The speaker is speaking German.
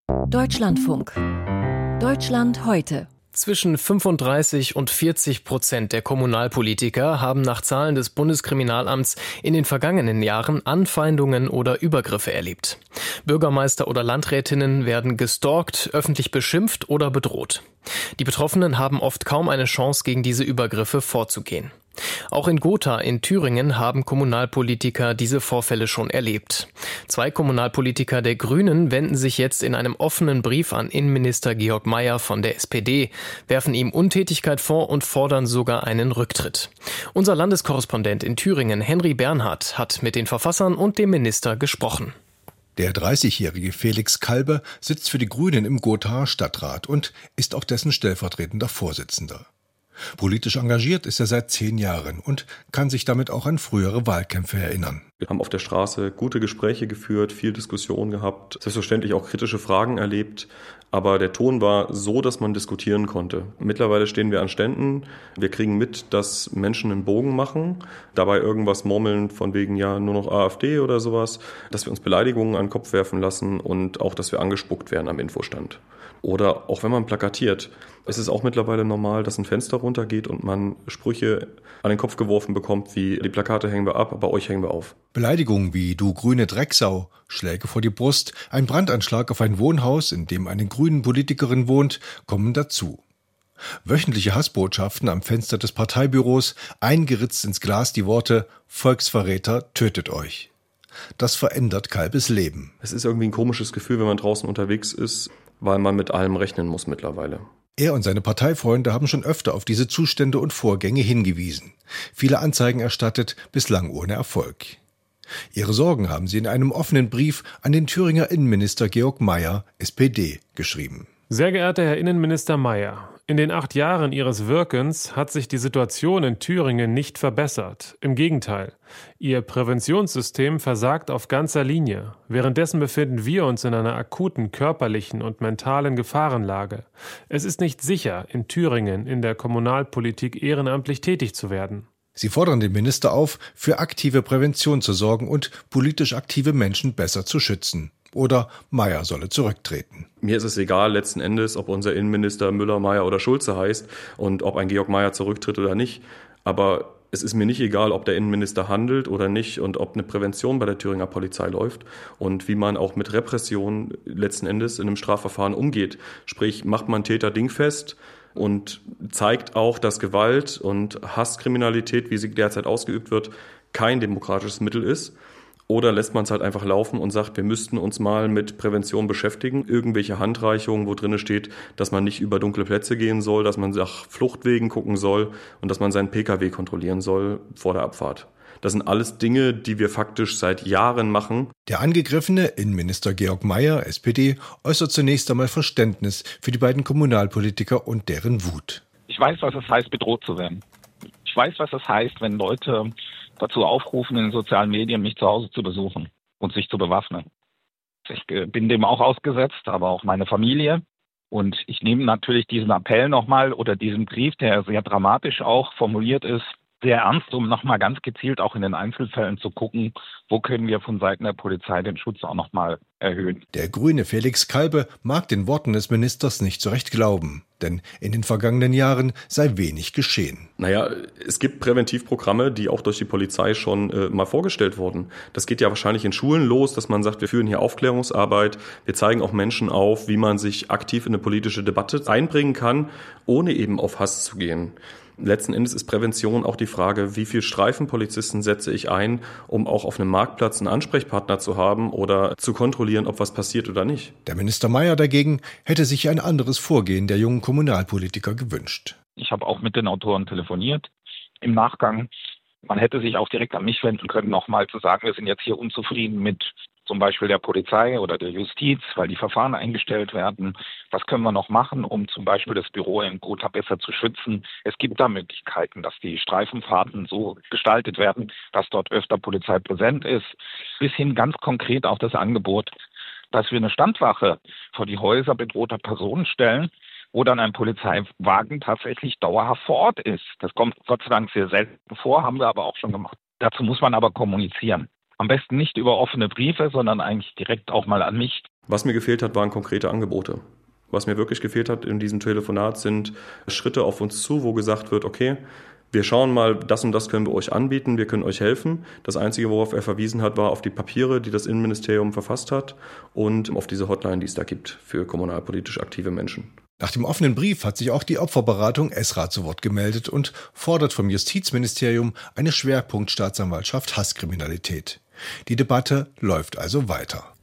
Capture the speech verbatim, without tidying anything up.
Deutschlandfunk. Deutschland heute. Zwischen fünfunddreißig und vierzig Prozent der Kommunalpolitiker haben nach Zahlen des Bundeskriminalamts in den vergangenen Jahren Anfeindungen oder Übergriffe erlebt. Bürgermeister oder Landrätinnen werden gestalkt, öffentlich beschimpft oder bedroht. Die Betroffenen haben oft kaum eine Chance, gegen diese Übergriffe vorzugehen. Auch in Gotha in Thüringen haben Kommunalpolitiker diese Vorfälle schon erlebt. Zwei Kommunalpolitiker der Grünen wenden sich jetzt in einem offenen Brief an Innenminister Georg Mayer von der S P D, werfen ihm Untätigkeit vor und fordern sogar einen Rücktritt. Unser Landeskorrespondent in Thüringen, Henry Bernhard, hat mit den Verfassern und dem Minister gesprochen. Der dreißigjährige Felix Kalbe sitzt für die Grünen im Gothaer Stadtrat und ist auch dessen stellvertretender Vorsitzender. Politisch engagiert ist er seit zehn Jahren und kann sich damit auch an frühere Wahlkämpfe erinnern. Wir haben auf der Straße gute Gespräche geführt, viel Diskussion gehabt, selbstverständlich auch kritische Fragen erlebt. Aber der Ton war so, dass man diskutieren konnte. Mittlerweile stehen wir an Ständen. Wir kriegen mit, dass Menschen einen Bogen machen, dabei irgendwas murmeln von wegen ja nur noch AfD oder sowas, dass wir uns Beleidigungen an den Kopf werfen lassen und auch, dass wir angespuckt werden am Infostand. Oder auch wenn man plakatiert. Es ist auch mittlerweile normal, dass ein Fenster runtergeht und man Sprüche an den Kopf geworfen bekommt, wie die Plakate hängen wir ab, aber euch hängen wir auf. Beleidigungen wie du grüne Drecksau, Schläge vor die Brust, ein Brandanschlag auf ein Wohnhaus, in dem eine grünen Politikerin wohnt, kommen dazu. Wöchentliche Hassbotschaften am Fenster des Parteibüros, eingeritzt ins Glas die Worte Volksverräter, tötet euch. Das verändert Kalbes Leben. Es ist irgendwie ein komisches Gefühl, wenn man draußen unterwegs ist, weil man mit allem rechnen muss mittlerweile. Er und seine Parteifreunde haben schon öfter auf diese Zustände und Vorgänge hingewiesen. Viele Anzeigen erstattet, bislang ohne Erfolg. Ihre Sorgen haben sie in einem offenen Brief an den Thüringer Innenminister Georg Mayer, S P D, geschrieben. Sehr geehrter Herr Innenminister Mayer, in den acht Jahren Ihres Wirkens hat sich die Situation in Thüringen nicht verbessert. Im Gegenteil, Ihr Präventionssystem versagt auf ganzer Linie. Währenddessen befinden wir uns in einer akuten körperlichen und mentalen Gefahrenlage. Es ist nicht sicher, in Thüringen in der Kommunalpolitik ehrenamtlich tätig zu werden. Sie fordern den Minister auf, für aktive Prävention zu sorgen und politisch aktive Menschen besser zu schützen. Oder Mayer solle zurücktreten. Mir ist es egal letzten Endes, ob unser Innenminister Müller, Mayer oder Schulze heißt und ob ein Georg Mayer zurücktritt oder nicht. Aber es ist mir nicht egal, ob der Innenminister handelt oder nicht und ob eine Prävention bei der Thüringer Polizei läuft und wie man auch mit Repression letzten Endes in einem Strafverfahren umgeht. Sprich, macht man Täter dingfest und zeigt auch, dass Gewalt und Hasskriminalität, wie sie derzeit ausgeübt wird, kein demokratisches Mittel ist. Oder lässt man es halt einfach laufen und sagt, wir müssten uns mal mit Prävention beschäftigen. Irgendwelche Handreichungen, wo drin steht, dass man nicht über dunkle Plätze gehen soll, dass man nach Fluchtwegen gucken soll und dass man seinen Pkw kontrollieren soll vor der Abfahrt. Das sind alles Dinge, die wir faktisch seit Jahren machen. Der angegriffene Innenminister Georg Mayer, S P D, äußert zunächst einmal Verständnis für die beiden Kommunalpolitiker und deren Wut. Ich weiß, was es heißt, bedroht zu werden. Ich weiß, was es heißt, wenn Leute dazu aufrufen, in den sozialen Medien mich zu Hause zu besuchen und sich zu bewaffnen. Ich bin dem auch ausgesetzt, aber auch meine Familie. Und ich nehme natürlich diesen Appell nochmal oder diesen Brief, der sehr dramatisch auch formuliert ist, sehr ernst, um nochmal ganz gezielt auch in den Einzelfällen zu gucken, wo können wir von Seiten der Polizei den Schutz auch nochmal erhöhen. Der Grüne Felix Kalbe mag den Worten des Ministers nicht so recht glauben, denn in den vergangenen Jahren sei wenig geschehen. Naja, es gibt Präventivprogramme, die auch durch die Polizei schon äh, mal vorgestellt wurden. Das geht ja wahrscheinlich in Schulen los, dass man sagt, wir führen hier Aufklärungsarbeit, wir zeigen auch Menschen auf, wie man sich aktiv in eine politische Debatte einbringen kann, ohne eben auf Hass zu gehen. Letzten Endes ist Prävention auch die Frage, wie viel Streifenpolizisten setze ich ein, um auch auf einem Marktplatz einen Ansprechpartner zu haben oder zu kontrollieren, ob was passiert oder nicht. Der Minister Mayer dagegen hätte sich ein anderes Vorgehen der jungen Kommunalpolitiker gewünscht. Ich habe auch mit den Autoren telefoniert im Nachgang. Man hätte sich auch direkt an mich wenden können, nochmal zu sagen, wir sind jetzt hier unzufrieden mit zum Beispiel der Polizei oder der Justiz, weil die Verfahren eingestellt werden. Was können wir noch machen, um zum Beispiel das Büro in Gotha besser zu schützen? Es gibt da Möglichkeiten, dass die Streifenfahrten so gestaltet werden, dass dort öfter Polizei präsent ist. Bis hin ganz konkret auch das Angebot, dass wir eine Standwache vor die Häuser bedrohter Personen stellen, wo dann ein Polizeiwagen tatsächlich dauerhaft vor Ort ist. Das kommt Gott sei Dank sehr selten vor, haben wir aber auch schon gemacht. Dazu muss man aber kommunizieren. Am besten nicht über offene Briefe, sondern eigentlich direkt auch mal an mich. Was mir gefehlt hat, waren konkrete Angebote. Was mir wirklich gefehlt hat in diesem Telefonat sind Schritte auf uns zu, wo gesagt wird, okay, wir schauen mal, das und das können wir euch anbieten, wir können euch helfen. Das Einzige, worauf er verwiesen hat, war auf die Papiere, die das Innenministerium verfasst hat und auf diese Hotline, die es da gibt für kommunalpolitisch aktive Menschen. Nach dem offenen Brief hat sich auch die Opferberatung Esra zu Wort gemeldet und fordert vom Justizministerium eine Schwerpunktstaatsanwaltschaft Hasskriminalität. Die Debatte läuft also weiter.